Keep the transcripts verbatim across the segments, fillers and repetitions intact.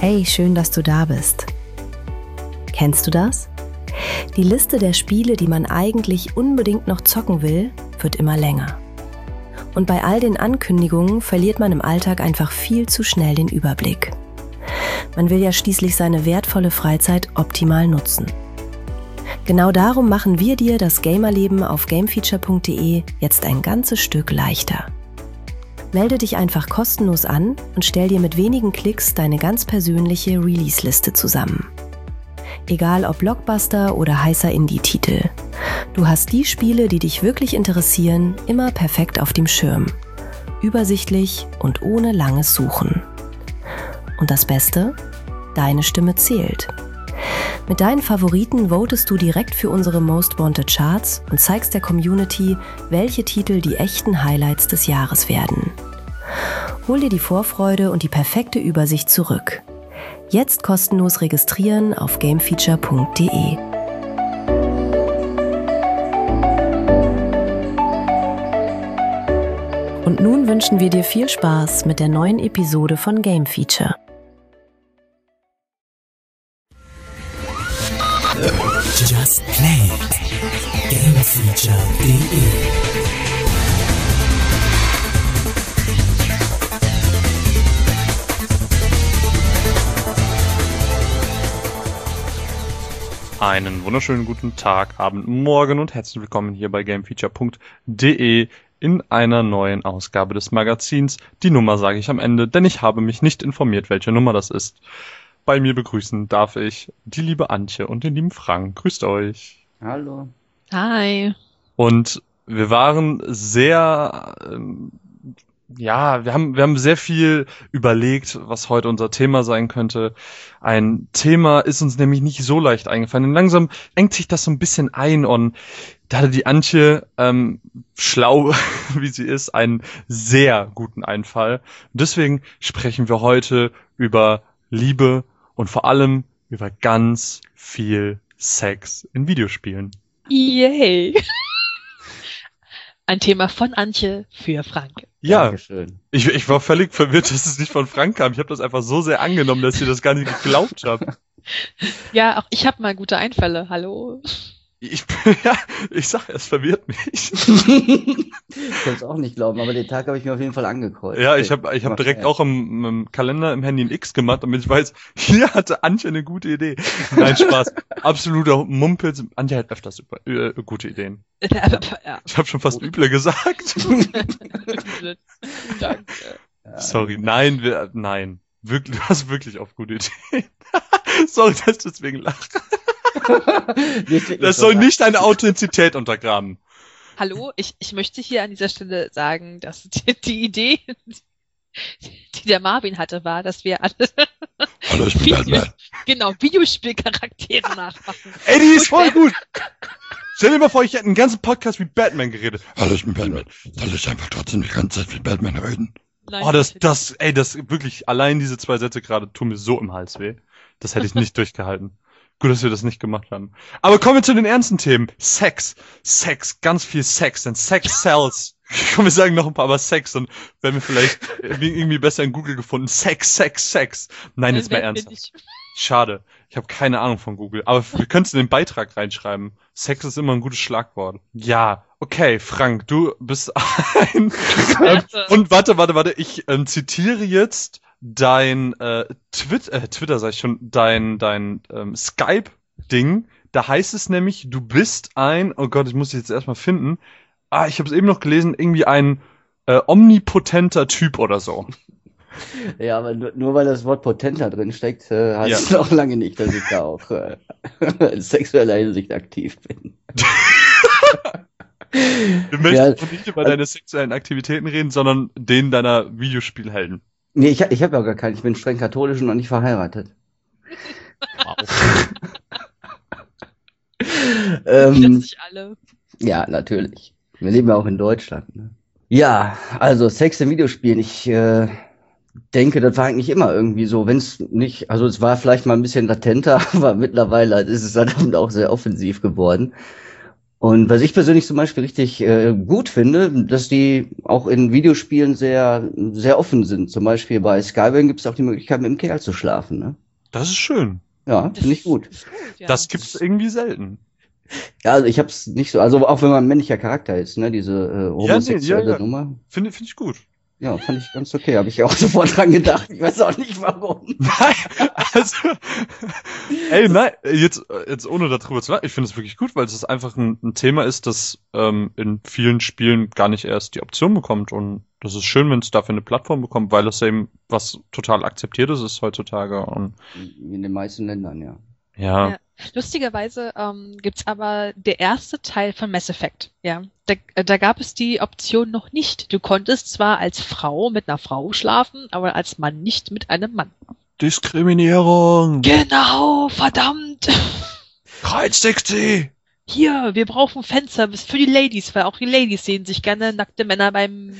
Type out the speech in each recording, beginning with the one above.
Hey, schön, dass du da bist. Kennst du das? Die Liste der Spiele, die man eigentlich unbedingt noch zocken will, wird immer länger. Und bei all den Ankündigungen verliert man im Alltag einfach viel zu schnell den Überblick. Man will ja schließlich seine wertvolle Freizeit optimal nutzen. Genau darum machen wir dir das Gamerleben auf gamefeature punkt de jetzt ein ganzes Stück leichter. Melde dich einfach kostenlos an und stell dir mit wenigen Klicks deine ganz persönliche Release-Liste zusammen. Egal ob Blockbuster oder heißer Indie-Titel. Du hast die Spiele, die dich wirklich interessieren, immer perfekt auf dem Schirm. Übersichtlich und ohne langes Suchen. Und das Beste? Deine Stimme zählt. Mit deinen Favoriten votest du direkt für unsere Most Wanted Charts und zeigst der Community, welche Titel die echten Highlights des Jahres werden. Hol dir die Vorfreude und die perfekte Übersicht zurück. Jetzt kostenlos registrieren auf gamefeature punkt de. Und nun wünschen wir dir viel Spaß mit der neuen Episode von Game Feature. Just Play gamefeature punkt de. Einen wunderschönen guten Tag, Abend, Morgen und herzlich willkommen hier bei gamefeature punkt de in einer neuen Ausgabe des Magazins. Die Nummer sage ich am Ende, denn ich habe mich nicht informiert, welche Nummer das ist. Bei mir begrüßen darf ich die liebe Antje und den lieben Frank. Grüßt euch. Hallo. Hi. Und wir waren sehr, ähm, ja, wir haben, wir haben sehr viel überlegt, was heute unser Thema sein könnte. Ein Thema ist uns nämlich nicht so leicht eingefallen. Und langsam engt sich das so ein bisschen ein und da hatte die Antje, ähm, schlau wie sie ist, einen sehr guten Einfall. Und deswegen sprechen wir heute über Liebe und vor allem über ganz viel Sex in Videospielen. Yay! Ein Thema von Antje für Frank. Ja, Dankeschön. ich, ich war völlig verwirrt, dass es nicht von Frank kam. Ich habe das einfach so sehr angenommen, dass ihr das gar nicht geglaubt habt. Ja, auch ich habe mal gute Einfälle. Hallo. Ich, ja, ich sag, es verwirrt mich. Ich kann es auch nicht glauben, aber den Tag habe ich mir auf jeden Fall angekreuzt. Ja, ich habe ich hab direkt auch im, im Kalender im Handy ein X gemacht, damit ich weiß, hier hatte Antje eine gute Idee. Nein, Spaß. Absoluter Mumpels. Antje hat öfters äh, gute Ideen. Ja. Ich habe schon fast üble gesagt. Danke. Sorry, nein, wir, nein. Wirklich, du hast wirklich auf gute Ideen. Sorry, dass ich deswegen lache. Das soll nicht deine Authentizität untergraben. Hallo, ich, ich möchte hier an dieser Stelle sagen, dass die, die Idee, die der Marvin hatte, war, dass wir alle Hallo, ich bin Video, Batman. Genau, Videospielcharaktere nachmachen. Ey, die ist voll gut. Stell dir mal vor, ich hätte einen ganzen Podcast wie Batman geredet. Hallo, ich bin Batman. Soll ich einfach trotzdem die ganze Zeit wie Batman reden? Nein, oh, das, das, ey, das wirklich, allein diese zwei Sätze gerade tun mir so im Hals weh. Das hätte ich nicht durchgehalten. Gut, dass wir das nicht gemacht haben. Aber kommen wir zu den ernsten Themen. Sex. Sex. Ganz viel Sex. Denn Sex sells. Komm, wir sagen noch ein paar, aber Sex. Dann werden wir vielleicht irgendwie besser in Google gefunden. Sex, Sex, Sex. Nein, jetzt mal ernsthaft. Schade. Ich habe keine Ahnung von Google. Aber wir können es in den Beitrag reinschreiben. Sex ist immer ein gutes Schlagwort. Ja, okay, Frank, du bist ein... ähm, und warte, warte, warte. Ich ähm, zitiere jetzt dein äh, Twitter, äh, Twitter sag ich schon, dein dein ähm, Skype-Ding, da heißt es nämlich, du bist ein, oh Gott, ich muss dich jetzt erstmal finden, ah, ich habe es eben noch gelesen, irgendwie ein äh, omnipotenter Typ oder so. Ja, aber nur, nur weil das Wort potenter drin steckt, äh, heißt Ja. es noch lange nicht, dass ich da auch äh, in sexueller Hinsicht aktiv bin. Wir möchten Ja, nicht über deine sexuellen Aktivitäten reden, sondern denen deiner Videospielhelden. Nee, ich, ich habe ja gar keinen. Ich bin streng katholisch und noch nicht verheiratet. Wow. ähm, Sich alle. ja, natürlich. Wir leben ja auch in Deutschland. Ne? Ja, also Sex in Videospielen. Ich äh, denke, das war eigentlich immer irgendwie so. Wenn es nicht, also es war vielleicht mal ein bisschen latenter, aber mittlerweile ist es dann auch sehr offensiv geworden. Und was ich persönlich zum Beispiel richtig äh, gut finde, dass die auch in Videospielen sehr sehr offen sind. Zum Beispiel bei Skyrim gibt es auch die Möglichkeit, mit dem Kerl zu schlafen. Ne? Das ist schön. Ja, finde ich gut. Das, ist gut, ja. Das gibt's irgendwie selten. Ja, also ich hab's nicht so, also auch wenn man ein männlicher Charakter ist, ne, diese äh, homosexuelle ja, nee, ja, ja. Nummer. Finde find ich gut. Ja, fand ich ganz okay. Habe ich auch sofort dran gedacht. Ich weiß auch nicht warum. Nein, also, ey, nein, jetzt, jetzt ohne darüber zu lachen, ich finde es wirklich gut, weil es einfach ein, ein Thema ist, das ähm, in vielen Spielen gar nicht erst die Option bekommt und das ist schön, wenn es dafür eine Plattform bekommt, weil das eben was total akzeptiert ist, ist heutzutage und in den meisten Ländern, ja. Ja. Ja. Lustigerweise ähm, gibt's aber der erste Teil von Mass Effect. Ja, da, äh, da gab es die Option noch nicht. Du konntest zwar als Frau mit einer Frau schlafen, aber als Mann nicht mit einem Mann. Diskriminierung. Genau, verdammt. dreihundertsechzig. Hier, wir brauchen Fanservice für die Ladies, weil auch die Ladies sehen sich gerne nackte Männer beim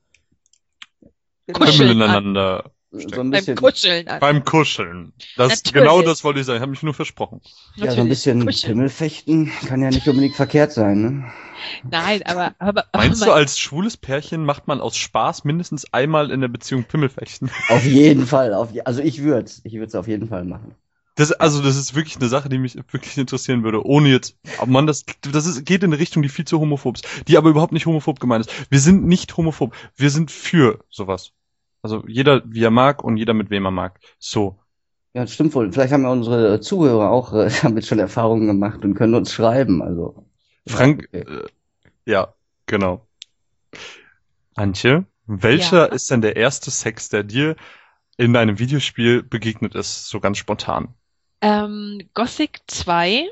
Kuscheln an. Miteinander. So ein bisschen, Beim Kuscheln an. Beim Kuscheln. Das, Natürlich. genau das wollte ich sagen. Ich habe mich nur versprochen. ja, so ein bisschen Kuscheln. Pimmelfechten kann ja nicht unbedingt verkehrt sein, ne? Nein, aber, aber, aber Meinst du, als schwules Pärchen macht man aus Spaß mindestens einmal in der Beziehung Pimmelfechten? Auf jeden Fall, auf je, also ich würde ich würde es auf jeden Fall machen. Das, also das ist wirklich eine Sache, die mich wirklich interessieren würde, ohne jetzt, aber man, das, das ist, geht in eine Richtung, die viel zu homophob ist, die aber überhaupt nicht homophob gemeint ist. Wir sind nicht homophob, wir sind für sowas. Also jeder, wie er mag und jeder, mit wem er mag. So. Ja, das stimmt wohl. Vielleicht haben ja unsere Zuhörer auch äh, damit schon Erfahrungen gemacht und können uns schreiben. Also Frank, ja, okay. äh, ja, genau. Antje, welcher Ja. ist denn der erste Sex, der dir in einem Videospiel begegnet ist, so ganz spontan? ähm, Gothic zwei.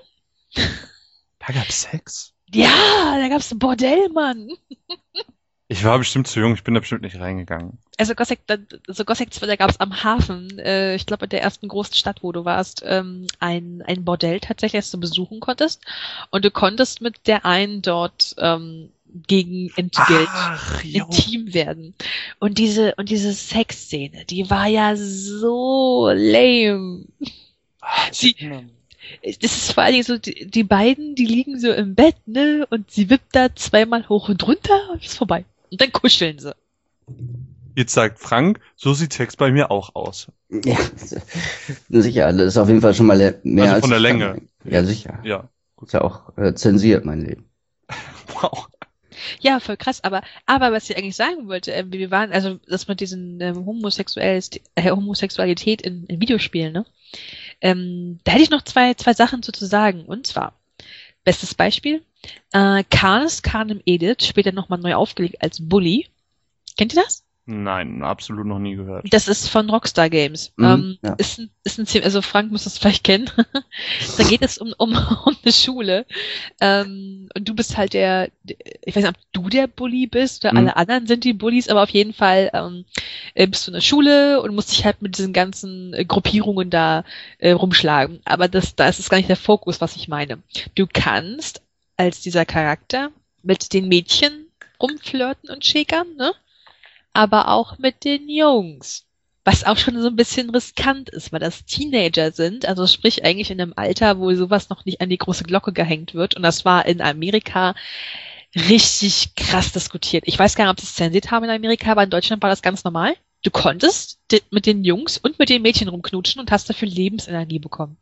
Da gab's Sex? Ja, da gab's ein Bordell, Mann. Ich war bestimmt zu jung, ich bin da bestimmt nicht reingegangen. Also Gothic, also Gothic zwei, da gab's am Hafen, äh, ich glaube in der ersten großen Stadt, wo du warst, ähm, ein, ein Bordell tatsächlich, das du besuchen konntest. Und du konntest mit der einen dort ähm, gegen Entgelt Ach, jo. intim werden. Und diese, und diese Sexszene, die war ja so lame. Sie, das ist vor allen Dingen so, die, die beiden, die liegen so im Bett, ne, und sie wippt da zweimal hoch und runter und ist vorbei. Und dann kuscheln sie. Jetzt sagt Frank, so sieht Sex bei mir auch aus. Ja, sicher, das ist auf jeden Fall schon mal le- mehr Also als von der ich Länge. kann. Ja, sicher. Ja. Ist ja auch äh, zensiert, mein Leben. Wow. Ja, voll krass, aber, aber was ich eigentlich sagen wollte, äh, wir waren, also das mit diesen ähm, Homosexualität, äh, Homosexualität in, in Videospielen, ne? Ähm, da hätte ich noch zwei, zwei Sachen zu, zu sagen. Und zwar, bestes Beispiel, äh, Karnes Carnem Edit, später nochmal neu aufgelegt als Bully. Kennt ihr das? Nein, absolut noch nie gehört. Das ist von Rockstar Games. Mhm, ähm, ja. ist, ein, ist ein ziemlich, also Frank muss das vielleicht kennen. Da geht es um, um, um eine Schule. Ähm, und du bist halt der, ich weiß nicht, ob du der Bully bist oder Mhm. alle anderen sind die Bullies, aber auf jeden Fall ähm, äh, bist du in der Schule und musst dich halt mit diesen ganzen äh, Gruppierungen da äh, rumschlagen. Aber das, da ist es gar nicht der Fokus, was ich meine. Du kannst als dieser Charakter mit den Mädchen rumflirten und schäkern, ne? Aber auch mit den Jungs. Was auch schon so ein bisschen riskant ist, weil das Teenager sind, also sprich eigentlich in einem Alter, wo sowas noch nicht an die große Glocke gehängt wird. Und das war in Amerika richtig krass diskutiert. Ich weiß gar nicht, ob sie es zensiert haben in Amerika, aber in Deutschland war das ganz normal. Du konntest di- mit den Jungs und mit den Mädchen rumknutschen und hast dafür Lebensenergie bekommen.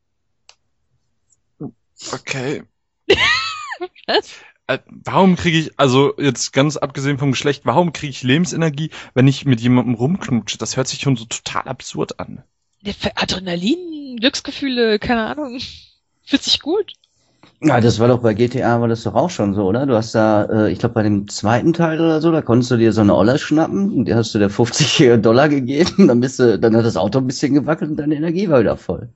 Okay. Was? Äh, warum kriege ich, also jetzt ganz abgesehen vom Geschlecht, warum kriege ich Lebensenergie, wenn ich mit jemandem rumknutsche? Das hört sich schon so total absurd an. Ja, für Adrenalin, Glücksgefühle, keine Ahnung. Fühlt sich gut. Ja, das war doch bei G T A, war das doch auch schon so, oder? Du hast da, äh, ich glaube bei dem zweiten Teil oder so, da konntest du dir so eine Oller schnappen, und die hast du dir fünfzig Dollar gegeben, dann bist du, dann hat das Auto ein bisschen gewackelt und deine Energie war wieder voll.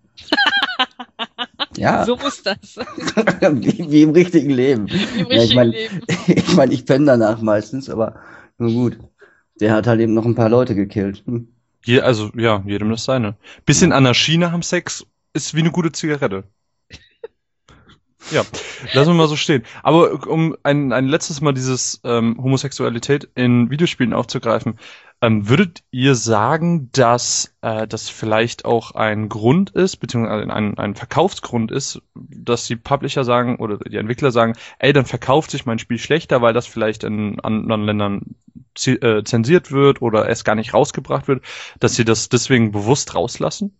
Ja, So muss das. wie, wie im richtigen Leben. Im Ja, ich richtigen meine, Leben. ich, mein, ich penne danach meistens, aber nur gut. Der hat halt eben noch ein paar Leute gekillt. Hm. Je, also, ja, jedem das seine. Bisschen Anarchie nach dem Sex ist wie eine gute Zigarette. Ja, lassen wir mal so stehen. Aber um ein, ein letztes Mal dieses ähm, Homosexualität in Videospielen aufzugreifen, ähm, würdet ihr sagen, dass äh, das vielleicht auch ein Grund ist, beziehungsweise ein, ein Verkaufsgrund ist, dass die Publisher sagen oder die Entwickler sagen, ey, dann verkauft sich mein Spiel schlechter, weil das vielleicht in anderen Ländern z- äh, zensiert wird oder erst gar nicht rausgebracht wird, dass sie das deswegen bewusst rauslassen?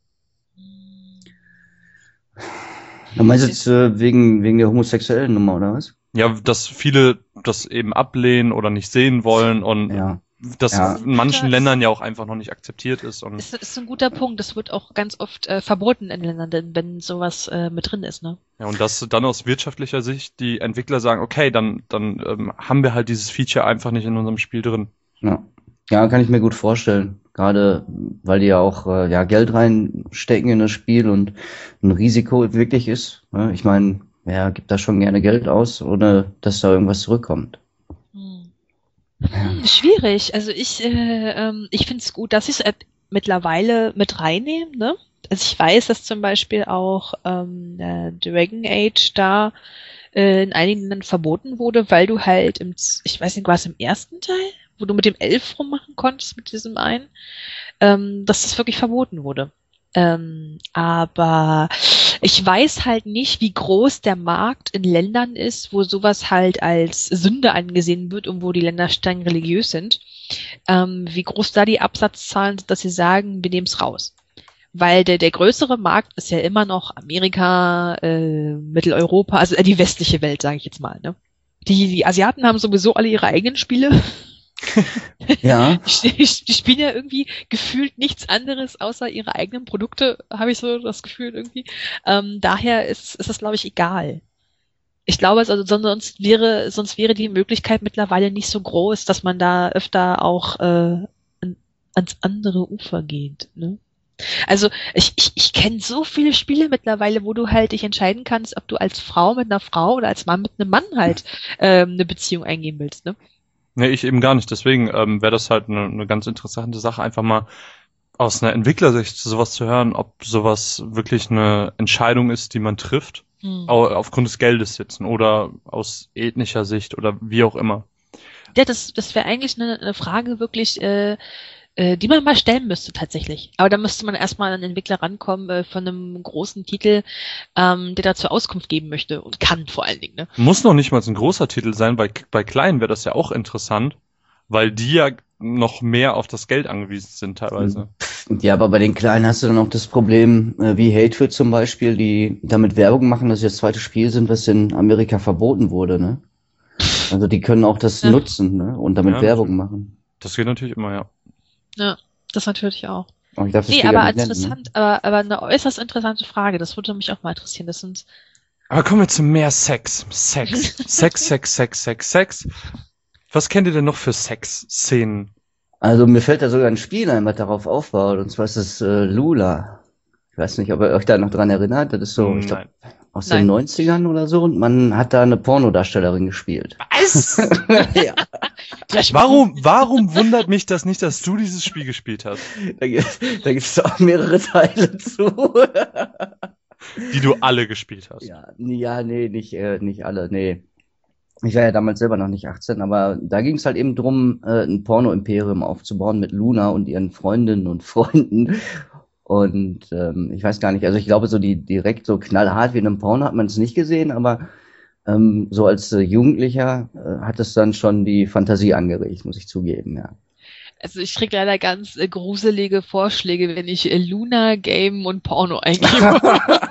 Du meinst jetzt äh, wegen, wegen der homosexuellen Nummer, oder was? Ja, dass viele das eben ablehnen oder nicht sehen wollen und Ja. das Ja. in manchen Das- Ländern ja auch einfach noch nicht akzeptiert ist. Und Das ist ein guter Punkt. Das wird auch ganz oft äh, verboten in Ländern, denn wenn sowas äh, mit drin ist, ne? ja, und dass dann aus wirtschaftlicher Sicht die Entwickler sagen, okay, dann dann ähm, haben wir halt dieses Feature einfach nicht in unserem Spiel drin. Ja. Ja, kann ich mir gut vorstellen. Gerade weil die ja auch äh, ja, Geld reinstecken in das Spiel und ein Risiko wirklich ist. Ne? Ich meine, wer gibt da schon gerne Geld aus, ohne dass da irgendwas zurückkommt? Hm. Hm, schwierig. Also ich, äh, ähm, ich finde es gut, dass sie es äh, mittlerweile mit reinnehmen, ne? Also ich weiß, dass zum Beispiel auch ähm, äh, Dragon Age da äh, in einigen Ländern verboten wurde, weil du halt im, Z- ich weiß nicht, war es im ersten Teil, wo du mit dem Elf rummachen konntest, mit diesem einen, ähm, dass das wirklich verboten wurde. Ähm, aber ich weiß halt nicht, wie groß der Markt in Ländern ist, wo sowas halt als Sünde angesehen wird und wo die Länder streng religiös sind. Ähm, wie groß da die Absatzzahlen sind, dass sie sagen, wir nehmen es raus. Weil der, der größere Markt ist ja immer noch Amerika, äh, Mitteleuropa, also äh, die westliche Welt, sage ich jetzt mal. Ne? Die, die Asiaten haben sowieso alle ihre eigenen Spiele. Ja, Die, die spielen ja irgendwie gefühlt nichts anderes außer ihre eigenen Produkte, habe ich so das Gefühl irgendwie. Ähm, daher ist, ist das, glaube ich, egal. Ich glaube, also sonst wäre, sonst wäre die Möglichkeit mittlerweile nicht so groß, dass man da öfter auch äh, an, ans andere Ufer geht. Ne? Also ich, ich, ich kenne so viele Spiele mittlerweile, wo du halt dich entscheiden kannst, ob du als Frau mit einer Frau oder als Mann mit einem Mann halt ähm, eine Beziehung eingehen willst. Ne? Nee, ich eben gar nicht. Deswegen ähm, wäre das halt eine, eine ganz interessante Sache, einfach mal aus einer Entwicklersicht sowas zu hören, ob sowas wirklich eine Entscheidung ist, die man trifft, Hm. au- aufgrund des Geldes sitzen oder aus ethnischer Sicht oder wie auch immer. Ja, das, das wäre eigentlich eine, eine Frage wirklich, äh, äh, die man mal stellen müsste tatsächlich. Aber da müsste man erstmal an einen Entwickler rankommen äh, von einem großen Titel, ähm, der dazu Auskunft geben möchte und kann vor allen Dingen. Ne? Muss noch nicht mal ein großer Titel sein, bei, bei kleinen wäre das ja auch interessant, weil die ja noch mehr auf das Geld angewiesen sind teilweise. ja, aber bei den Kleinen hast du dann auch das Problem, äh, wie Hatred zum Beispiel, die damit Werbung machen, dass sie das zweite Spiel sind, was in Amerika verboten wurde, ne? Also die können auch das Ja. nutzen, ne? Und damit Ja, Werbung natürlich. machen. Das geht natürlich immer, ja. Ja, das natürlich auch. Aber ich darf das Nee, Spiel aber ja nicht nennen, interessant, aber, aber eine äußerst interessante Frage. Das würde mich auch mal interessieren. Das sind Aber kommen wir zu mehr Sex. Sex. Sex, Sex, Sex, Sex, Sex. Was kennt ihr denn noch für Sex-Szenen? Ne? Also mir fällt da sogar ein Spiel ein, was darauf aufbaut, und zwar ist es äh, Lula. Ich weiß nicht, ob ihr euch da noch dran erinnert. Das ist so, ich glaube, aus Nein. den neunzigern oder so, und man hat da eine Pornodarstellerin gespielt. Was? ja. Warum, warum wundert mich das nicht, dass du dieses Spiel gespielt hast? Da, gibt- da gibt's auch mehrere Teile zu. Die du alle gespielt hast. Ja, nee, ja, nee, nicht, äh, nicht alle, nee. Ich war ja damals selber noch nicht achtzehn, aber da ging es halt eben drum, äh, ein Porno-Imperium aufzubauen mit Luna und ihren Freundinnen und Freunden. Und ähm, ich weiß gar nicht, also ich glaube, so die direkt so knallhart wie in einem Porno hat man es nicht gesehen, aber ähm, so als äh, Jugendlicher äh, hat es dann schon die Fantasie angeregt, muss ich zugeben, ja. Also ich krieg leider ganz äh, gruselige Vorschläge, wenn ich äh, Luna, Game und Porno eingebe.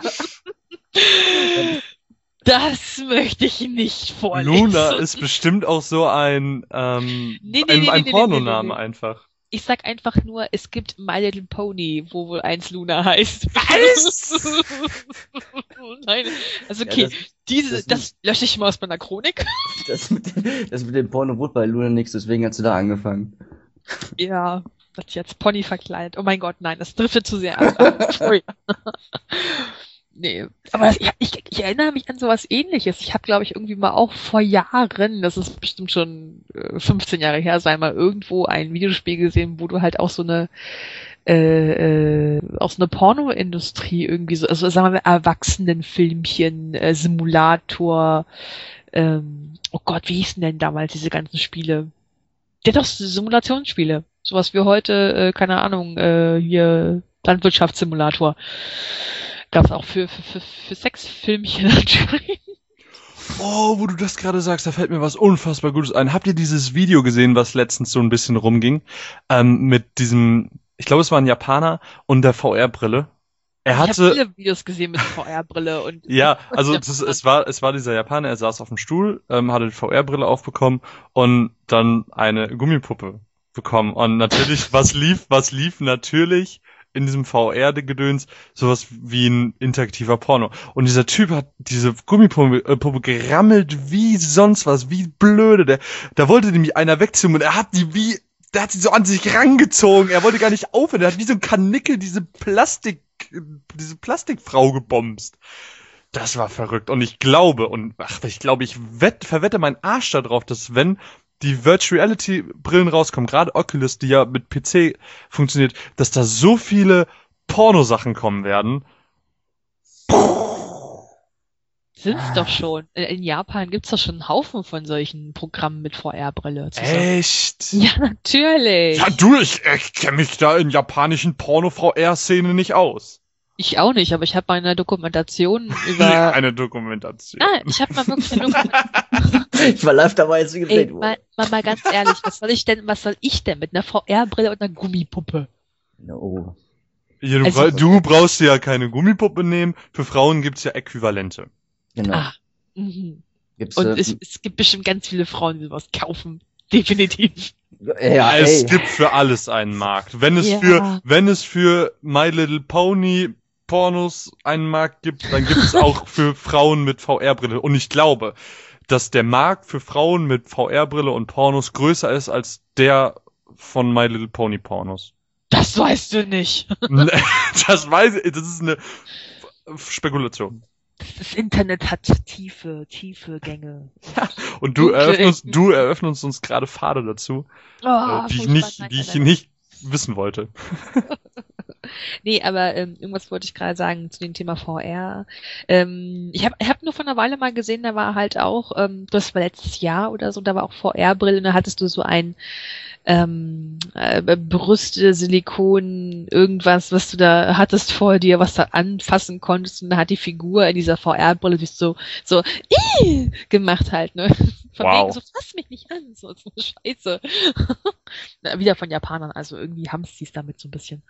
Das möchte ich nicht vorlesen. Luna ist bestimmt auch so ein, ähm, Nee, nee, ein, nee, ein nee, nee, Pornonamen nee, nee, nee. einfach. Ich sag einfach nur, es gibt My Little Pony, wo wohl eins Luna heißt. Was? Nein, also Ja, okay, das- diese, das das, lösche ich mal aus meiner Chronik. Das mit, dem- das mit dem Porno wurde bei Luna nichts, deswegen hast du da angefangen. Ja, das jetzt Pony verkleidet. Oh mein Gott, nein, das driftet zu sehr ab. Sorry. Nee, aber ich, ich, ich erinnere mich an sowas Ähnliches. Ich habe, glaube ich, irgendwie mal auch vor Jahren, das ist bestimmt schon äh, fünfzehn Jahre her sein, mal irgendwo ein Videospiel gesehen, wo du halt auch so eine äh, äh, aus einer Pornoindustrie irgendwie so, also sagen wir mal Erwachsenenfilmchen, äh, Simulator, ähm, oh Gott, wie hießen denn damals diese ganzen Spiele? Der hat doch Simulationsspiele. Sowas wie heute, äh, keine Ahnung, äh, hier Landwirtschaftssimulator. Gab's auch für, für, für, für Sexfilmchen anscheinend. Oh, wo du das gerade sagst, da fällt mir was unfassbar Gutes ein. Habt ihr dieses Video gesehen, was letztens so ein bisschen rumging? Ähm, mit diesem, ich glaube, es war ein Japaner und der V R-Brille. Er hatte, ich habe viele Videos gesehen mit V R-Brille und ja, also das, es war es war dieser Japaner, er saß auf dem Stuhl, ähm, hatte die V R-Brille aufbekommen und dann eine Gummipuppe bekommen. Und natürlich, was lief, was lief natürlich in diesem V R-Gedöns sowas wie ein interaktiver Porno. Und dieser Typ hat diese Gummipuppe äh, Puppe gerammelt wie sonst was, wie blöde. Der, da wollte nämlich einer wegziehen und er hat die wie, der hat sie so an sich rangezogen. Er wollte gar nicht aufhören. Er hat wie so ein Kanickel diese Plastik, diese Plastikfrau gebomst. Das war verrückt. Und ich glaube, und ach, ich glaube, ich wett, verwette meinen Arsch da drauf, dass wenn die Virtual Reality Brillen rauskommen, gerade Oculus, die ja mit P C funktioniert, dass da so viele Pornosachen kommen werden. Sind's doch schon. In Japan gibt's doch schon einen Haufen von solchen Programmen mit V R-Brille. Echt? Ja, natürlich. Ja, du, ich, ich kenne mich da in japanischen Porno-V R-Szene nicht aus. Ich auch nicht, aber ich habe mal eine Dokumentation über... eine Dokumentation. Nein, ich habe mal wirklich eine Dokumentation... Ich war live dabei, als sie Ey, gedreht mal, wurde. mal, mal ganz ehrlich, was soll ich denn, was soll ich denn mit einer V R-Brille und einer Gummipuppe? No. Ja, du, Also- bra- du brauchst dir ja keine Gummipuppe nehmen. Für Frauen gibt's ja Äquivalente. Genau. Ah, mhm. Gibt's, Und äh, es, es gibt bestimmt ganz viele Frauen, die sowas kaufen. Definitiv. ja, es ey. gibt für alles einen Markt. Wenn es Ja. für, wenn es für My Little Pony Pornos einen Markt gibt, dann gibt es auch für Frauen mit V R-Brille. Und ich glaube, dass der Markt für Frauen mit V R-Brille und Pornos größer ist als der von My Little Pony Pornos. Das weißt du nicht. Das weiß ich, das ist eine Spekulation. Das Internet hat tiefe, tiefe Gänge. Und du Dunkle eröffnest, Ecken. du eröffnest uns gerade Pfade dazu, Oh, äh, die ich furchtbar, nicht, nein, die nein, ich nein. nicht wissen wollte. Nee, aber ähm, irgendwas wollte ich gerade sagen zu dem Thema V R. Ähm, ich habe ich hab nur vor einer Weile mal gesehen, da war halt auch, ähm, das war letztes Jahr oder so, da war auch V R-Brille und da hattest du so ein ähm, äh, Brüste, Silikon, irgendwas, was du da hattest vor dir, was du anfassen konntest und da hat die Figur in dieser V R-Brille sich so, so Ih! gemacht halt, ne? Von Wow. wegen so, fass mich nicht an, so, so Scheiße. Na, wieder von Japanern, also irgendwie haben sie es damit so ein bisschen.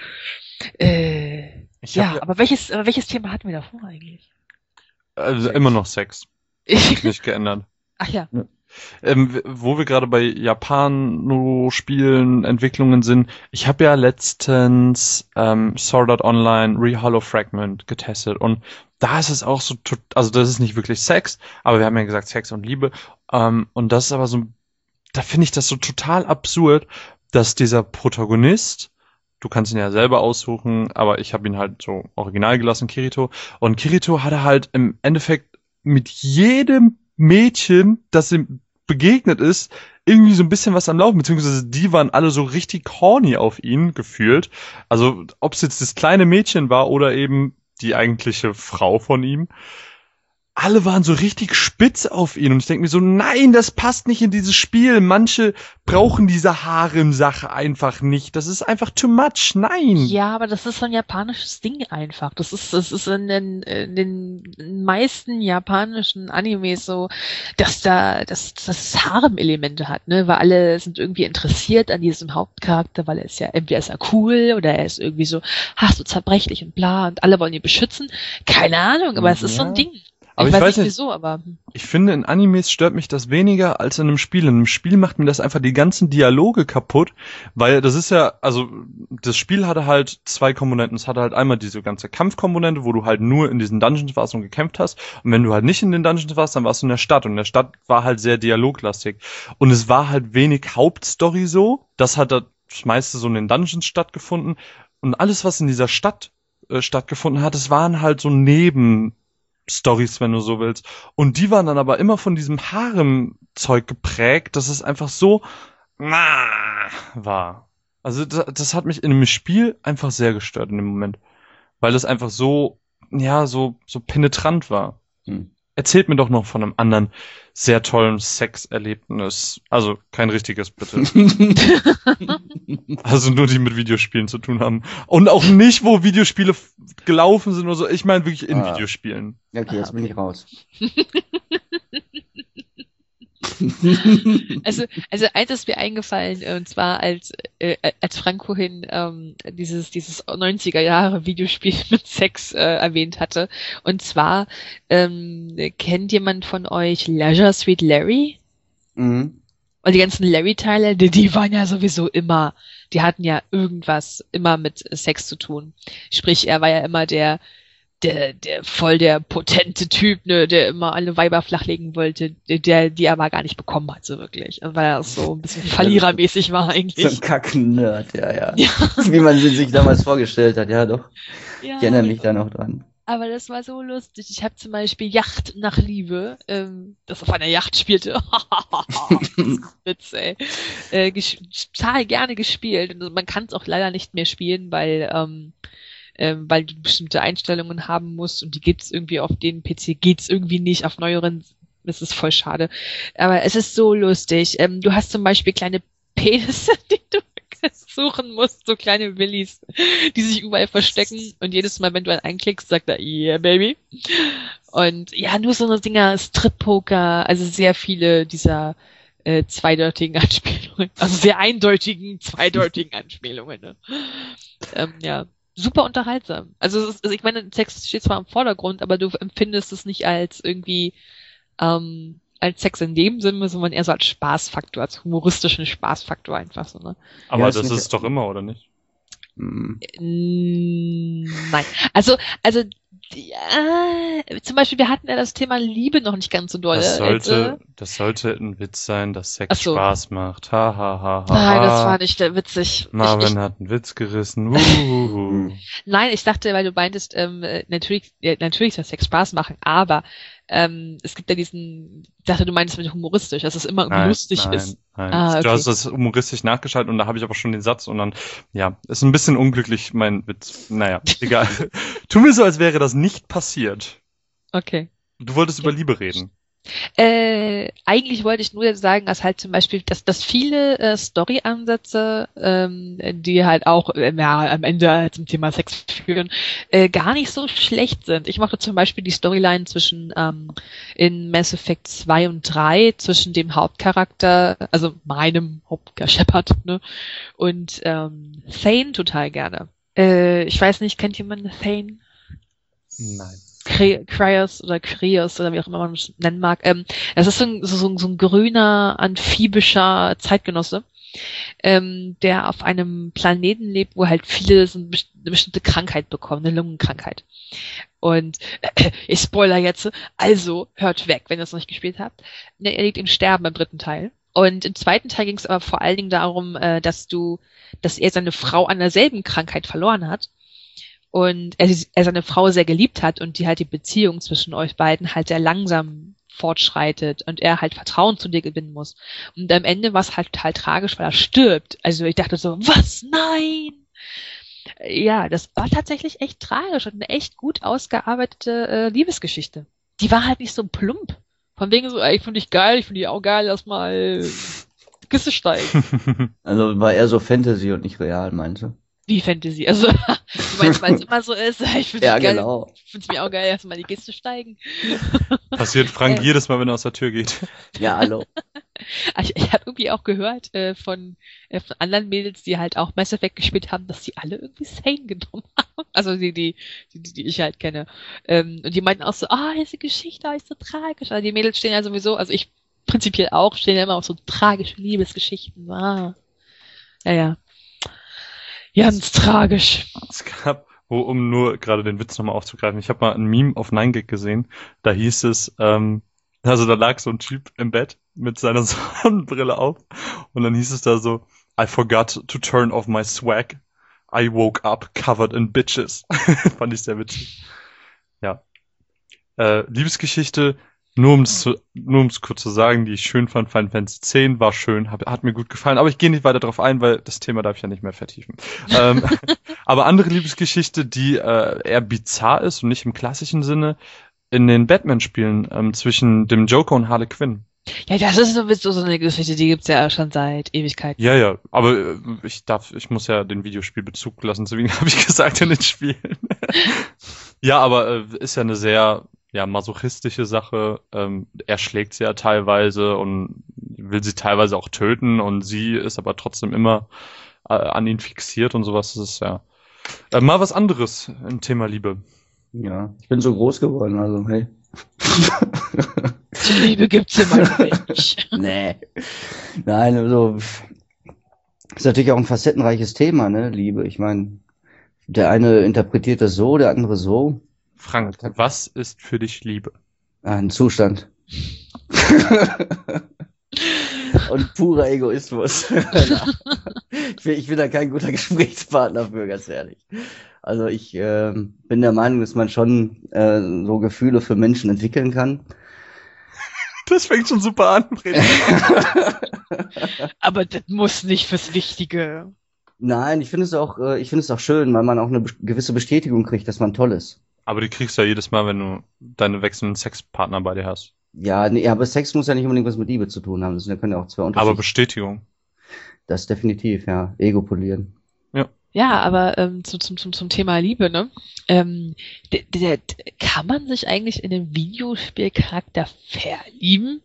Äh, Ich ja, hab aber welches, aber welches Thema hatten wir davor eigentlich? also immer noch Sex. Nicht geändert. Ach ja. Ähm, w- wo wir gerade bei Japano-Spielen, Entwicklungen sind, ich habe ja letztens ähm, Sword Art Online Re-Hollow Fragment getestet und da ist es auch so, tot- also das ist nicht wirklich Sex, aber wir haben ja gesagt Sex und Liebe ähm, und das ist aber so, da finde ich das so total absurd, dass dieser Protagonist, du kannst ihn ja selber aussuchen, aber ich habe ihn halt so original gelassen, Kirito, und Kirito hatte halt im Endeffekt mit jedem Mädchen, das ihm begegnet ist, irgendwie so ein bisschen was am Laufen, beziehungsweise die waren alle so richtig horny auf ihn gefühlt. Also ob es jetzt das kleine Mädchen war oder eben die eigentliche Frau von ihm. Alle waren so richtig spitz auf ihn und ich denke mir so, nein, das passt nicht in dieses Spiel. Manche brauchen diese Harem-Sache einfach nicht. Das ist einfach too much. Nein. Ja, aber das ist so ein japanisches Ding einfach. Das ist, das ist in den, in den meisten japanischen Animes so, dass da, dass das Harem-Elemente hat, ne, weil alle sind irgendwie interessiert an diesem Hauptcharakter, weil er ist ja, entweder ist er cool oder er ist irgendwie so, ach, so zerbrechlich und bla und alle wollen ihn beschützen. Keine Ahnung, aber es ist so ein Ja. Ding. Aber ich, ich weiß weiß nicht nicht- wieso, aber Ich finde, in Animes stört mich das weniger als in einem Spiel. In einem Spiel macht mir das einfach die ganzen Dialoge kaputt, weil das ist ja, also das Spiel hatte halt zwei Komponenten. Es hatte halt einmal diese ganze Kampfkomponente, wo du halt nur in diesen Dungeons warst und gekämpft hast. Und wenn du halt nicht in den Dungeons warst, dann warst du in der Stadt. Und in der Stadt war halt sehr dialoglastig. Und es war halt wenig Hauptstory so. Das hat das meiste so in den Dungeons stattgefunden. Und alles, was in dieser Stadt äh, stattgefunden hat, es waren halt so Neben Stories, wenn du so willst. Und die waren dann aber immer von diesem Harem-Zeug geprägt, dass es einfach so na war. Also das, das hat mich in einem Spiel einfach sehr gestört in dem Moment. Weil es einfach so, ja, so, so penetrant war. Hm. Erzählt mir doch noch von einem anderen sehr tollen Sexerlebnis. Also kein richtiges, bitte. Also nur die mit Videospielen zu tun haben. Und auch nicht, wo Videospiele f- gelaufen sind oder so. Ich meine wirklich in Ah. Videospielen. Okay, jetzt bin ich raus. Also, also eins ist mir eingefallen, und zwar als, äh, als Frank vorhin ähm, dieses, dieses neunziger Jahre Videospiel mit Sex äh, erwähnt hatte. Und zwar, ähm, kennt jemand von euch Leisure Suit Larry? Mhm. Und die ganzen Larry-Teile, die, die waren ja sowieso immer, die hatten ja irgendwas immer mit Sex zu tun. Sprich, er war ja immer der, der, der voll der potente Typ, ne, der immer alle Weiber flachlegen wollte, der, die er aber gar nicht bekommen hat, so wirklich. Weil er so ein bisschen verlierermäßig war So ein eigentlich. Kacken-Nerd, ja, ja, Ja. Wie man sie sich damals vorgestellt hat, ja doch. Ja, Ich erinnere mich da noch dran. aber das war so lustig. Ich habe zum Beispiel Yacht nach Liebe, ähm, das auf einer Yacht spielte. Witz, ey. Äh, ges- total gerne gespielt. Und man kann es auch leider nicht mehr spielen, weil ähm, ähm, weil du bestimmte Einstellungen haben musst und die gibt's irgendwie auf den P C, geht's irgendwie nicht, auf neueren, das ist voll schade. Aber es ist so lustig. Ähm, du hast zum Beispiel kleine Penisse, die du suchen musst, so kleine Willis, die sich überall verstecken und jedes Mal, wenn du einen einklickst, sagt er, yeah, baby. Und ja, nur so eine Dinger, Strip-Poker, also sehr viele dieser äh, zweideutigen Anspielungen, also sehr eindeutigen, zweideutigen Anspielungen. Ne? Ähm, ja, super unterhaltsam. Also, es ist, also ich meine, Sex steht zwar im Vordergrund, aber du empfindest es nicht als irgendwie ähm, als Sex in dem Sinne, sondern eher so als Spaßfaktor, als humoristischen Spaßfaktor einfach so, ne? Aber Ja, das ist ist nicht- es doch immer, oder nicht? Mhm. Mm, Nein. Also, also, ja, zum Beispiel, wir hatten ja das Thema Liebe noch nicht ganz so doll. Das Also, sollte, das sollte ein Witz sein, dass Sex Ach so. Spaß macht. Ha, ha, ha, ha. nein, das ha. war nicht äh, witzig. Ich, Marvin ich, hat einen Witz gerissen. Uhuhu. nein, ich dachte, weil du meintest, ähm, äh, natürlich, ja, natürlich soll Sex Spaß machen, aber ähm, es gibt ja diesen, ich dachte, du meintest mit humoristisch, dass es immer Nein, lustig nein, ist. nein. Ah, Du okay. hast das humoristisch nachgeschaltet und da habe ich aber schon den Satz und dann, ja, ist ein bisschen unglücklich, mein Witz. Naja, egal. Tu mir so, als wäre das nicht passiert. Okay. Du wolltest über Liebe reden. Äh, eigentlich wollte ich nur sagen, dass halt zum Beispiel, dass, dass viele äh, Story-Ansätze, ähm, die halt auch äh, ja, am Ende zum Thema Sex führen, äh, gar nicht so schlecht sind. Ich mochte zum Beispiel die Storyline zwischen ähm, in Mass Effect zwei und drei zwischen dem Hauptcharakter, also meinem Hauptcharakter Shepard, ne, und ähm, Thane total gerne. Äh, ich weiß nicht, kennt jemand Thane? Nein. Cre- Cryos oder Krios oder wie auch immer man es nennen mag. Ähm, das ist so ein, so, so ein grüner, amphibischer Zeitgenosse, ähm, der auf einem Planeten lebt, wo halt viele so eine bestimmte Krankheit bekommen, eine Lungenkrankheit. Und äh, ich spoiler jetzt, also hört weg, wenn ihr es noch nicht gespielt habt. Ne, er liegt im Sterben im dritten Teil. Und im zweiten Teil ging es aber vor allen Dingen darum, äh, dass du, dass er seine Frau an derselben Krankheit verloren hat. Und er, er seine Frau sehr geliebt hat und die halt die Beziehung zwischen euch beiden halt sehr langsam fortschreitet und er halt Vertrauen zu dir gewinnen muss. Und am Ende war es halt total tragisch, weil er stirbt. Also ich dachte so, was? Nein! Ja, das war tatsächlich echt tragisch und eine echt gut ausgearbeitete äh, Liebesgeschichte. Die war halt nicht so plump. Von wegen so, ey, ich finde dich geil, ich finde dich auch geil, lass mal die Kiste steigen. Also war eher so Fantasy und nicht real, meinst du? Wie Fantasy. Also, du meinst, weil es immer so ist, ich finde Ja, dich geil, genau. ich finde es mir auch geil, erst mal die Kiste steigen. Passiert Frank Ja. jedes Mal, wenn er aus der Tür geht. Ja, hallo. Ich, ich habe irgendwie auch gehört äh, von, äh, von anderen Mädels, die halt auch Mass Effect gespielt haben, dass die alle irgendwie Thane genommen haben. Also die, die, die, die ich halt kenne. Ähm, und die meinten auch so, ah, oh, diese Geschichte ist so tragisch. Also die Mädels stehen ja sowieso, also ich prinzipiell auch, stehen ja immer auf so tragische Liebesgeschichten. Ah. Ja, ja. Ganz tragisch. Es gab, wo, um nur gerade den Witz nochmal aufzugreifen, ich habe mal ein Meme auf nine gag gesehen, da hieß es, ähm, also da lag so ein Typ im Bett mit seiner Sonnenbrille auf und dann hieß es da so, I forgot to turn off my swag. I woke up covered in bitches. Fand ich sehr witzig. Ja. Äh, Liebesgeschichte, Nur um es nur ums kurz zu sagen, die ich schön fand, Final Fantasy X war schön, hab, hat mir gut gefallen, aber ich gehe nicht weiter darauf ein, weil das Thema darf ich ja nicht mehr vertiefen. ähm, aber andere Liebesgeschichte, die äh, eher bizarr ist und nicht im klassischen Sinne, in den Batman-Spielen ähm, zwischen dem Joker und Harley Quinn. Ja, das ist sowieso so eine Geschichte, die gibt's ja schon seit Ewigkeiten. Ja, ja, aber äh, ich darf, ich muss ja den Videospielbezug lassen, deswegen habe ich gesagt in den Spielen. Ja, aber äh, ist ja eine sehr ja masochistische Sache. Ähm, er schlägt sie ja teilweise und will sie teilweise auch töten und sie ist aber trotzdem immer äh, an ihn fixiert und sowas. Das ist ja äh, mal was anderes im Thema Liebe. Ja, ich bin so groß geworden, also hey. Die Liebe gibt's immer nicht. Nee. Nein, also ist natürlich auch ein facettenreiches Thema, ne, Liebe. Ich meine, der eine interpretiert das so, der andere so. Frank, was ist für dich Liebe? Ein Zustand. Und purer Egoismus. ich, bin, ich bin da kein guter Gesprächspartner für, ganz ehrlich. Also ich äh, bin der Meinung, dass man schon äh, so Gefühle für Menschen entwickeln kann. Das fängt schon super an. Aber das muss nicht fürs Wichtige. Nein, ich finde es auch, äh, ich finde es auch schön, weil man auch eine be- gewisse Bestätigung kriegt, dass man toll ist. Aber die kriegst du ja jedes Mal, wenn du deine wechselnden Sexpartner bei dir hast. Ja, nee, aber Sex muss ja nicht unbedingt was mit Liebe zu tun haben. Das können ja auch zwei Unterschiede. Aber Bestätigung. Das definitiv, ja. Ego polieren. Ja. Ja, aber ähm, zu, zum, zum, zum Thema Liebe, ne? Ähm, der, der, kann man sich eigentlich in einem Videospielcharakter verlieben?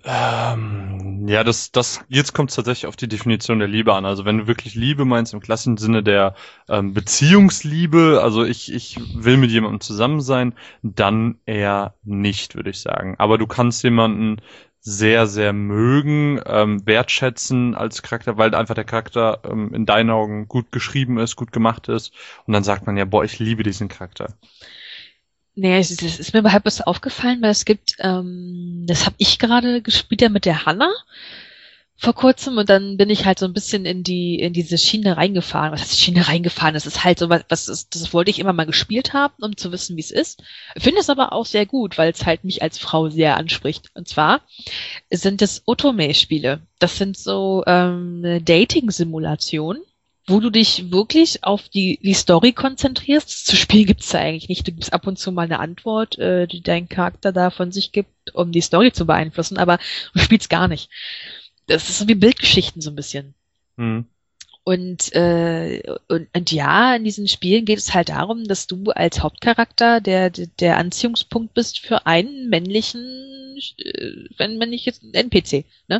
Ähm, ja, das, das, jetzt kommt es tatsächlich auf die Definition der Liebe an. Also wenn du wirklich Liebe meinst im klassischen Sinne der ähm, Beziehungsliebe, also ich, ich will mit jemandem zusammen sein, dann eher nicht, würde ich sagen. Aber du kannst jemanden sehr, sehr mögen, ähm, wertschätzen als Charakter, weil einfach der Charakter ähm, in deinen Augen gut geschrieben ist, gut gemacht ist. Und dann sagt man ja, boah, ich liebe diesen Charakter. Nee, es ist, es ist mir überhaupt was aufgefallen, weil es gibt, ähm, das habe ich gerade gespielt ja mit der Hanna vor kurzem und dann bin ich halt so ein bisschen in die in diese Schiene reingefahren. Was heißt Schiene reingefahren? Das ist halt so was, was ist, das wollte ich immer mal gespielt haben, um zu wissen, wie es ist. Finde es aber auch sehr gut, weil es halt mich als Frau sehr anspricht. Und zwar sind es Otome-Spiele. Das sind so ähm, Dating-Simulationen, wo du dich wirklich auf die, die Story konzentrierst. Zu spielen gibt's da eigentlich nicht. Du gibst ab und zu mal eine Antwort, äh, die dein Charakter da von sich gibt, um die Story zu beeinflussen, aber du spielst gar nicht. Das ist so wie Bildgeschichten so ein bisschen. Mhm. Und, äh, und, und ja, in diesen Spielen geht es halt darum, dass du als Hauptcharakter der, der Anziehungspunkt bist für einen männlichen, äh, männliches N P C, ne?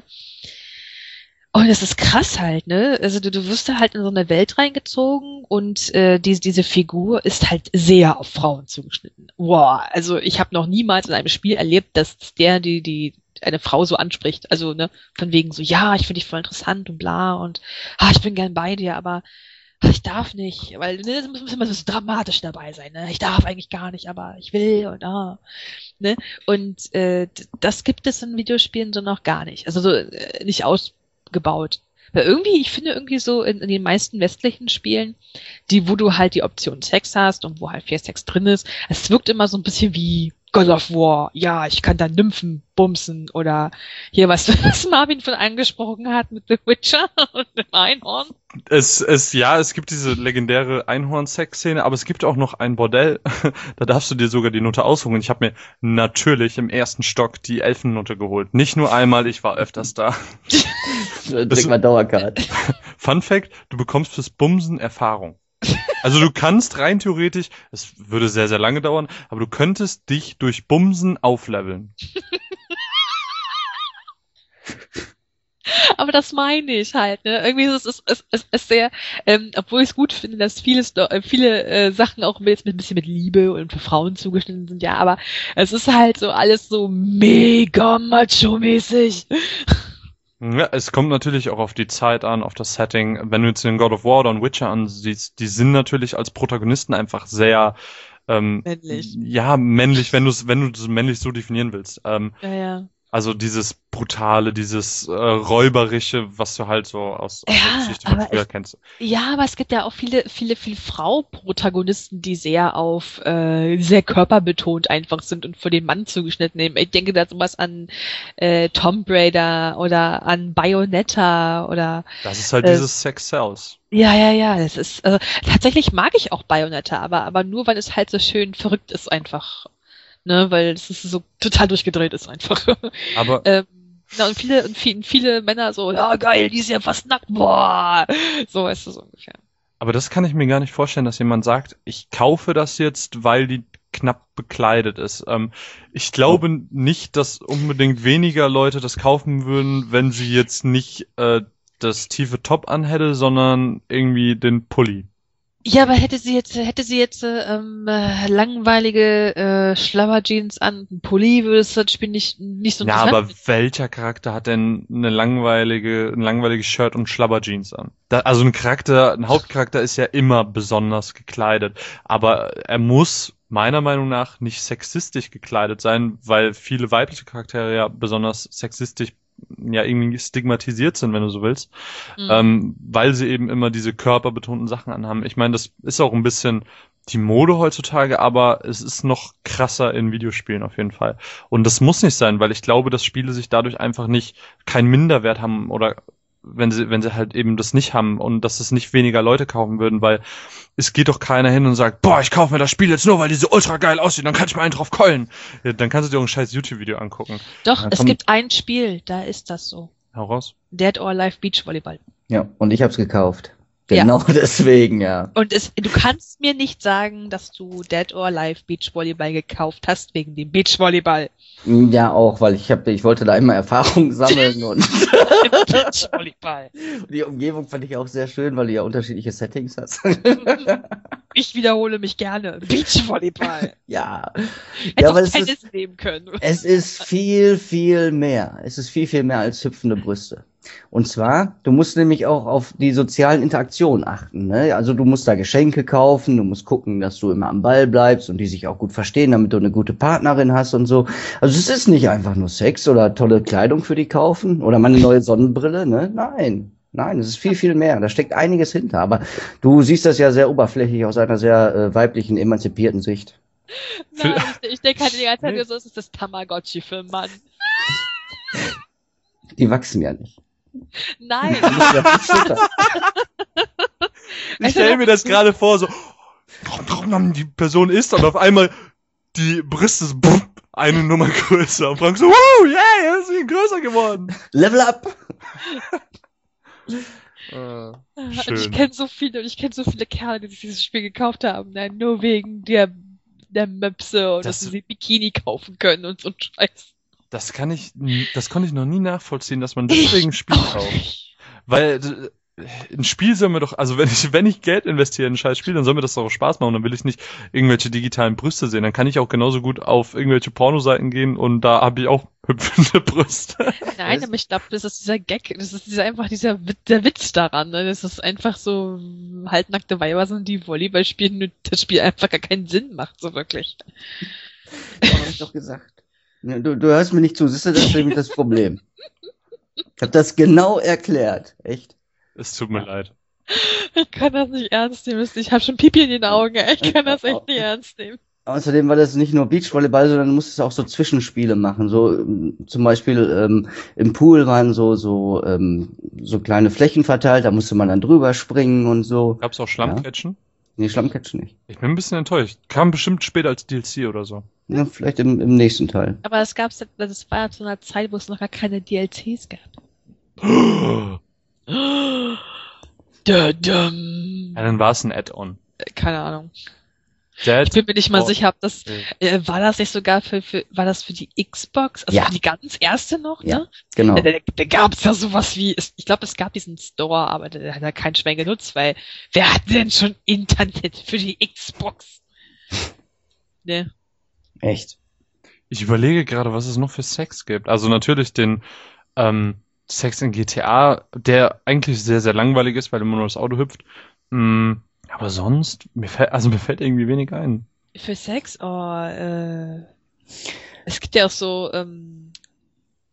Und das ist krass halt, ne? Also du, du wirst da halt in so eine Welt reingezogen und äh, diese, diese Figur ist halt sehr auf Frauen zugeschnitten. Wow, also ich habe noch niemals in einem Spiel erlebt, dass der die die eine Frau so anspricht. Also ne, von wegen so, ja, ich finde dich voll interessant und bla und ah, ich bin gern bei dir, aber ach, ich darf nicht, weil ne, das muss immer so dramatisch dabei sein. Ne? Ich darf eigentlich gar nicht, aber ich will und ah. Ne? Und äh, das gibt es in Videospielen so noch gar nicht. Also so äh, nicht aus gebaut. Weil irgendwie, ich finde irgendwie so in, in den meisten westlichen Spielen, die, wo du halt die Option Sex hast und wo halt viel Sex drin ist, es wirkt immer so ein bisschen wie God of War. Ja, ich kann da Nymphen bumsen oder hier was, was Marvin von angesprochen hat mit The Witcher und dem Einhorn. Es, es, ja, es gibt diese legendäre Einhorn-Sex-Szene, aber es gibt auch noch ein Bordell, da darfst du dir sogar die Note aussuchen. Ich habe mir natürlich im ersten Stock die Elfennote geholt. Nicht nur einmal, ich war öfters da. Trink mal Dauercard. Fun Fact, du bekommst fürs Bumsen Erfahrung. Also du kannst rein theoretisch, es würde sehr, sehr lange dauern, aber du könntest dich durch Bumsen aufleveln. Aber das meine ich halt, ne? Irgendwie ist es, es, es, es sehr, ähm, obwohl ich es gut finde, dass viele, viele äh, Sachen auch mit, mit ein bisschen mit Liebe und für Frauen zugeschnitten sind, ja, aber es ist halt so alles so mega macho-mäßig. Ja, es kommt natürlich auch auf die Zeit an, auf das Setting. Wenn du jetzt den God of War oder einen Witcher ansiehst, die sind natürlich als Protagonisten einfach sehr ähm, männlich. Ja, männlich, wenn du es wenn du das männlich so definieren willst. Ähm, ja, ja. Also dieses Brutale, dieses äh, Räuberische, was du halt so aus, aus Ja, der Geschichte von aber früher es- kennst. Ja, aber es gibt ja auch viele, viele, viele Frau-Protagonisten, die sehr auf, äh, sehr körperbetont einfach sind und für den Mann zugeschnitten nehmen. Ich denke da sowas an äh, Tomb Raider oder an Bayonetta oder Das ist halt Äh, dieses Sex Sells. ja, ja, ja, das ist, also tatsächlich mag ich auch Bayonetta, aber, aber nur, weil es halt so schön verrückt ist einfach. Ne, weil es ist so total durchgedreht ist einfach. Aber ähm, na, und viele, und viele, viele Männer so, ja geil, die ist ja fast nackt, boah. So ist es so ungefähr. Aber das kann ich mir gar nicht vorstellen, dass jemand sagt, ich kaufe das jetzt, weil die knapp bekleidet ist. Ähm, ich glaube nicht, dass unbedingt weniger Leute das kaufen würden, wenn sie jetzt nicht äh, das tiefe Top anhätte, sondern irgendwie den Pulli. Ja, aber hätte sie jetzt, hätte sie jetzt ähm, äh, langweilige äh, Schlabberjeans an, einen Pulli, würde es das Spiel nicht, nicht so Ja, interessant aber welcher Charakter hat denn eine langweilige, ein langweiliges Shirt und Schlabberjeans an? Da, also ein Charakter, ein Hauptcharakter ist ja immer besonders gekleidet, aber er muss meiner Meinung nach nicht sexistisch gekleidet sein, weil viele weibliche Charaktere ja besonders sexistisch ja irgendwie stigmatisiert sind, wenn du so willst, Mhm. ähm, weil sie eben immer diese körperbetonten Sachen anhaben. Ich meine, das ist auch ein bisschen die Mode heutzutage, aber es ist noch krasser in Videospielen auf jeden Fall. Und das muss nicht sein, weil ich glaube, dass Spiele sich dadurch einfach nicht keinen Minderwert haben oder wenn sie wenn sie halt eben das nicht haben und dass es nicht weniger Leute kaufen würden, weil es geht doch keiner hin und sagt, boah, ich kaufe mir das Spiel jetzt nur, weil die so ultra geil aussieht, dann kann ich mal einen drauf keulen. Ja, dann kannst du dir auch ein scheiß YouTube-Video angucken. Doch, Ja, es komm. gibt ein Spiel, da ist das so. Hau raus. Dead or Alive Beach Volleyball. Ja, und ich hab's gekauft. Ja. Genau deswegen, ja. Und es, du kannst mir nicht sagen, dass du Dead or Alive Beachvolleyball gekauft hast wegen dem Beachvolleyball. Ja, auch, weil ich hab, ich wollte da immer Erfahrung sammeln und Beachvolleyball. die Umgebung fand ich auch sehr schön, weil du ja unterschiedliche Settings hast. Ich wiederhole mich gerne. Beachvolleyball. Ja. Hätte Ja, auch weil es Tennis ist, nehmen können. es ist viel, viel mehr. Es ist viel, viel mehr als hüpfende Brüste. Und zwar, du musst nämlich auch auf die sozialen Interaktionen achten, ne? Also du musst da Geschenke kaufen, du musst gucken, dass du immer am Ball bleibst und die sich auch gut verstehen, damit du eine gute Partnerin hast und so. Also es ist nicht einfach nur Sex oder tolle Kleidung für die kaufen oder mal eine neue Sonnenbrille, ne? Nein. Nein, es ist viel, viel mehr. Da steckt einiges hinter. Aber du siehst das ja sehr oberflächlich aus einer sehr äh, weiblichen, emanzipierten Sicht. Nein, ich, ich denke halt die ganze Zeit Nee. nur so, es ist das Tamagotchi für einen Mann. Die wachsen ja nicht. Nein. Du musst ja nicht füttern. Ich stelle mir das gerade vor, so, die Person isst und auf einmal die Brüste ist bumm, eine Nummer größer. Und Frank so, wow, yeah, er ist viel größer geworden. Level up! Äh, Und ich schön. kenne so viele, und ich kenne so viele Kerle, die sich dieses Spiel gekauft haben. Nein, nur wegen der, der Möpse und Das- dass sie sich Bikini kaufen können und so ein Scheiß. Das kann ich, das konnte ich noch nie nachvollziehen, dass man deswegen ein Spiel Auch kauft. nicht. Weil äh, ein Spiel soll mir doch, also wenn ich, wenn ich Geld investiere in ein scheiß Spiel, dann soll mir das doch auch Spaß machen. Dann will ich nicht irgendwelche digitalen Brüste sehen. Dann kann ich auch genauso gut auf irgendwelche Pornoseiten gehen und da habe ich auch hüpfende Brüste. Nein, aber ich glaube, das ist dieser Gag, das ist dieser, einfach dieser Witz, der Witz daran, ne? Das ist einfach so halbnackte Weiber sind, die Volleyball spielen und das Spiel einfach gar keinen Sinn macht, so wirklich. Das hab ich doch gesagt. Ja, Du, du hörst mir nicht zu, siehst du, das ist nämlich das Problem. Ich hab das genau erklärt. Echt? Es tut mir leid. Ich kann das nicht ernst nehmen. Ich habe schon Pipi in den Augen, ey. Ich kann das echt nicht ernst nehmen. Außerdem war das nicht nur Beachvolleyball, sondern du musstest auch so Zwischenspiele machen. So ähm, zum Beispiel ähm, im Pool waren so so ähm, so kleine Flächen verteilt, da musste man dann drüber springen und so. Gab's auch Schlammquetschen? Nee, Schlammcatchen nicht. Ich bin ein bisschen enttäuscht. Kam bestimmt später als D L C oder so. Ja, vielleicht im, im nächsten Teil. Aber es gab's, das war zu einer Zeit, wo es noch gar keine D L Cs gab. Da, dum. Ja, dann war es ein Add-on. Keine Ahnung. Dead Ich bin mir nicht mal Oh. sicher, ob das, Ja. äh, war das nicht sogar für, für, war das für die Xbox? Also Ja. für die ganz erste noch, Ja. ne? Genau. Da, da, da gab's ja sowas wie, es- ich glaube, es gab diesen Store, aber der hat ja kein Schwein genutzt, weil wer hat denn schon Internet für die Xbox? Ne? Echt. Ich überlege gerade, was es noch für Sex gibt. Also natürlich den ähm, Sex in G T A, der eigentlich sehr, sehr langweilig ist, weil immer nur das Auto hüpft. Mm, aber sonst, mir fällt, also mir fällt irgendwie wenig ein. Für Sex? Oh, äh, es gibt ja auch so, ähm,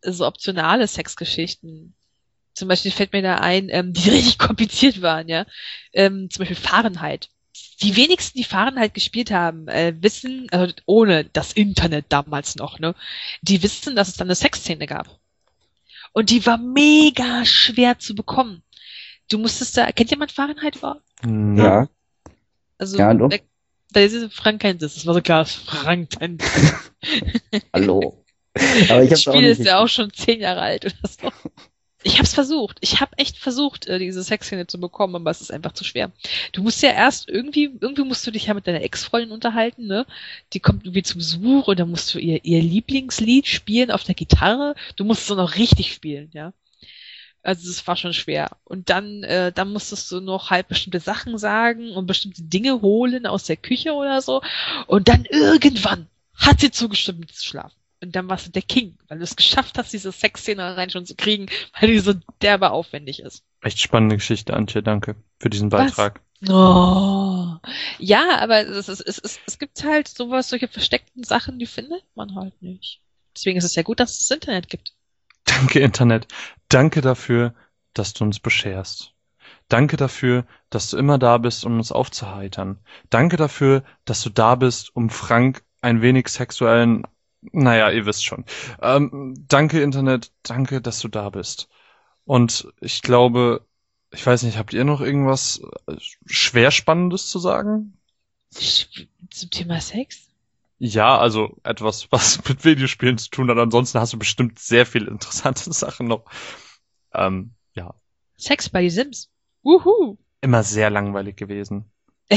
so optionale Sexgeschichten. Zum Beispiel fällt mir da ein, ähm, die richtig kompliziert waren, ja. Ähm, zum Beispiel Fahrenheit. Die wenigsten, die Fahrenheit gespielt haben, äh, wissen, also ohne das Internet damals noch, ne, die wissen, dass es dann eine Sexszene gab. Und die war mega schwer zu bekommen. Du musstest da, kennt jemand Fahrenheit überhaupt? Ja. Also, Ja, doch. Da, da ist Frank kennt es, das war so klar, dass Frank kennt. Hallo. Aber ich Das hab's auch Spiel nicht ist ja auch schon zehn Jahre alt oder so. Ich hab's versucht. Ich hab echt versucht, äh, diese Sexszene zu bekommen, aber es ist einfach zu schwer. Du musst ja erst irgendwie, irgendwie musst du dich ja mit deiner Ex-Freundin unterhalten, ne? Die kommt irgendwie zum Besuch und dann musst du ihr, ihr Lieblingslied spielen auf der Gitarre. Du musst es auch noch richtig spielen, ja. Also das war schon schwer. Und dann, äh, dann musstest du noch halt bestimmte Sachen sagen und bestimmte Dinge holen aus der Küche oder so. Und dann irgendwann hat sie zugestimmt, mit zu schlafen. Und dann warst du der King, weil du es geschafft hast, diese Sexszene allein schon zu kriegen, weil die so derbe aufwendig ist. Echt spannende Geschichte, Antje, danke für diesen Beitrag. Was? Oh. Ja, aber es, es, es, es, es gibt halt sowas, solche versteckten Sachen, die findet man halt nicht. Deswegen ist es ja gut, dass es das Internet gibt. Danke, Internet. Danke dafür, dass du uns bescherst. Danke dafür, dass du immer da bist, um uns aufzuheitern. Danke dafür, dass du da bist, um Frank ein wenig sexuellen... Naja, ihr wisst schon. Ähm, danke, Internet. Danke, dass du da bist. Und ich glaube, ich weiß nicht, habt ihr noch irgendwas schwer Spannendes zu sagen? Zum Thema Sex? Ja, also etwas, was mit Videospielen zu tun hat. Ansonsten hast du bestimmt sehr viele interessante Sachen noch. Ähm, ja. Sex bei Sims. Wuhu. Immer sehr langweilig gewesen.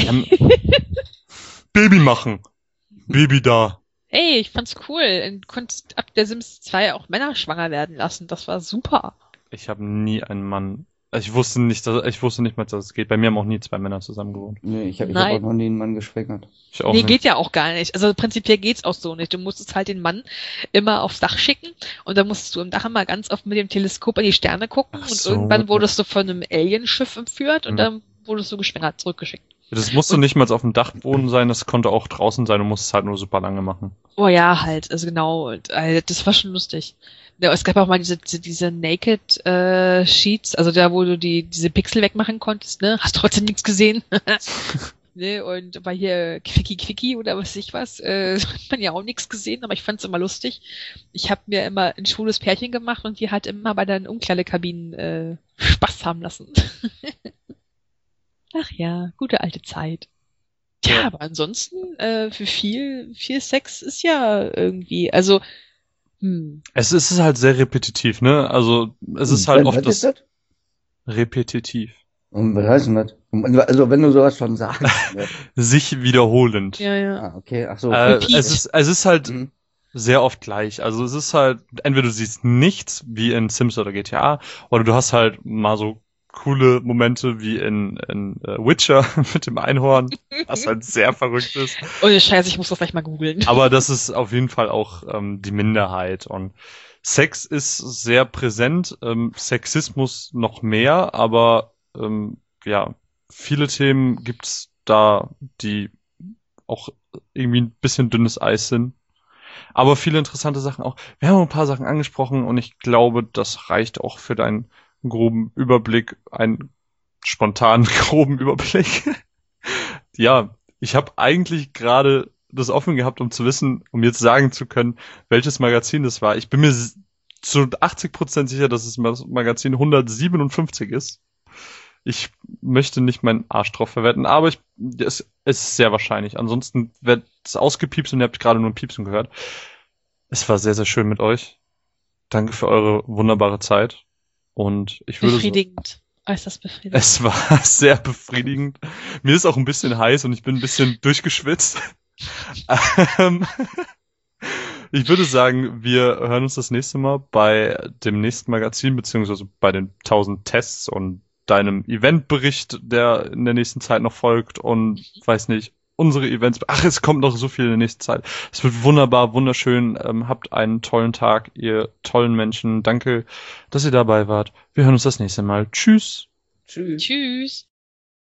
Baby machen. Baby da. Ey, ich fand's cool. Du konntest ab der Sims zwei auch Männer schwanger werden lassen. Das war super. Ich habe nie einen Mann. Ich wusste nicht, dass, ich wusste nicht mal, dass es geht. Bei mir haben auch nie zwei Männer zusammen gewohnt. Nee, ich habe hab auch noch nie einen Mann geschwängert. Ich auch nee, nicht. geht ja auch gar nicht. Also prinzipiell geht's auch so nicht. Du musstest halt den Mann immer aufs Dach schicken und dann musstest du im Dach immer ganz oft mit dem Teleskop an die Sterne gucken. Ach und so. irgendwann wurdest du von einem Alienschiff entführt und Mhm. dann wurdest du geschwängert zurückgeschickt. Das musste nicht mal auf dem Dachboden sein, das konnte auch draußen sein, du musst es halt nur super lange machen. Oh ja, halt, also genau. Und, äh, das war schon lustig. Ja, es gab auch mal diese, diese, diese Naked äh, Sheets, also da, wo du die diese Pixel wegmachen konntest, ne? Hast trotzdem nichts gesehen. Ne, und war hier Quickie Quickie oder was weiß ich was, äh, hat man ja auch nichts gesehen, aber ich fand's immer lustig. Ich habe mir immer ein schwules Pärchen gemacht und die halt immer bei den Umkleidekabinen äh, Spaß haben lassen. Ach ja, gute alte Zeit. Tja, Ja. aber ansonsten, äh, für viel, viel Sex ist ja irgendwie, also, hm. Es ist halt sehr repetitiv, ne? Also es ist halt Was oft ist das das? repetitiv. Und was heißt denn das? Also wenn du sowas schon sagst. Ne? Sich wiederholend. Ja, ja. Ah, okay, ach so. Äh, Repeat. es ist, es ist halt Mhm. sehr oft gleich. Also es ist halt, entweder du siehst nichts, wie in Sims oder G T A, oder du hast halt mal so coole Momente wie in, in äh, Witcher mit dem Einhorn, was halt sehr verrückt ist. Oh, Scheiße, ich muss das gleich mal googeln. Aber das ist auf jeden Fall auch ähm, die Minderheit. Und Sex ist sehr präsent, ähm, Sexismus noch mehr, aber ähm, ja, viele Themen gibt's da, die auch irgendwie ein bisschen dünnes Eis sind. Aber viele interessante Sachen auch. Wir haben ein paar Sachen angesprochen und ich glaube, das reicht auch für deinen groben Überblick, einen spontanen groben Überblick. Ja, ich habe eigentlich gerade das offen gehabt, um zu wissen, um jetzt sagen zu können, welches Magazin das war. Ich bin mir s- zu achtzig Prozent sicher, dass es das Magazin hundertsiebenundfünfzig ist. Ich möchte nicht meinen Arsch drauf verwetten, aber ich, es, es ist sehr wahrscheinlich. Ansonsten wird es ausgepiepst und ihr habt gerade nur ein Piepsen gehört. Es war sehr, sehr schön mit euch. Danke für eure wunderbare Zeit. Und ich würde so, Befriedigend. Äußerst befriedigend. es war sehr befriedigend. Mir ist auch ein bisschen heiß und ich bin ein bisschen durchgeschwitzt. Ähm, Ich würde sagen, wir hören uns das nächste Mal bei dem nächsten Magazin, beziehungsweise bei den tausend Tests und deinem Eventbericht, der in der nächsten Zeit noch folgt und weiß nicht, unsere Events. Ach, es kommt noch so viel in der nächsten Zeit. Es wird wunderbar, wunderschön. Ähm, habt einen tollen Tag, ihr tollen Menschen. Danke, dass ihr dabei wart. Wir hören uns das nächste Mal. Tschüss. Tschüss. Tschüss.